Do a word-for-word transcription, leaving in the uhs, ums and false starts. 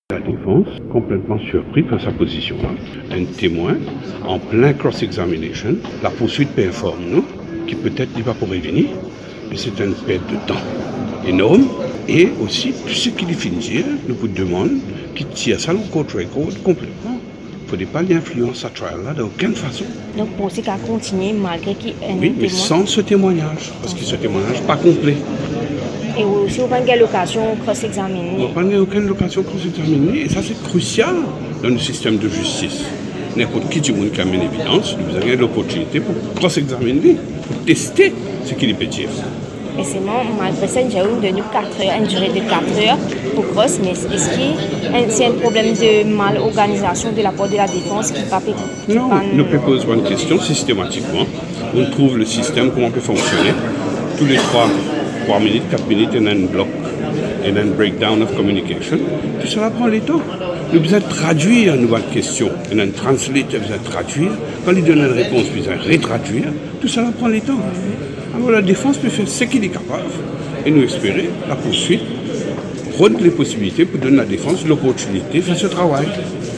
La défense, complètement surpris par sa position-là, un témoin en plein cross-examination, la poursuite performe nous, qui peut-être n'y va pas revenir, mais c'est une perte de temps énorme, et aussi tout ce qu'il finit dire, nous vous demande qu'il tire ça au court record complètement. Il ne faut pas l'influence à trial là d'aucune façon. Donc pour ce qu'à continuer malgré qu'il y ait un Oui, mais témoin. sans ce témoignage, parce que ce témoignage n'est pas complet. Et aussi, on n'a pas l'occasion de cross-examiner. On n'a pas aucune occasion de cross-examiner, et ça c'est crucial dans le système de justice. N'importe qui du monde qui amène évidence, vous avez l'opportunité pour cross-examiner, pour tester ce qu'il peut dire. Et c'est bon, malgré ça, j'ai eu de nous quatre heures, une durée de quatre heures pour cross, mais est-ce qu'il y a un problème de mal-organisation de la part de la défense qui pas Non, nous posons une question systématiquement. On trouve le système, comment peut fonctionner. Tous les trois, trois minutes, quatre minutes, il y a un bloc, il y a un breakdown of communication. Tout cela prend le temps. Nous devons traduire une nouvelle question. Il y a un translator, nous devons traduire. Quand il donne une réponse, nous devons retraduire. Tout cela prend le temps. Alors la défense peut faire ce qu'il est capable et nous espérer la poursuite, rendre les possibilités pour donner à la défense l'opportunité de faire ce travail.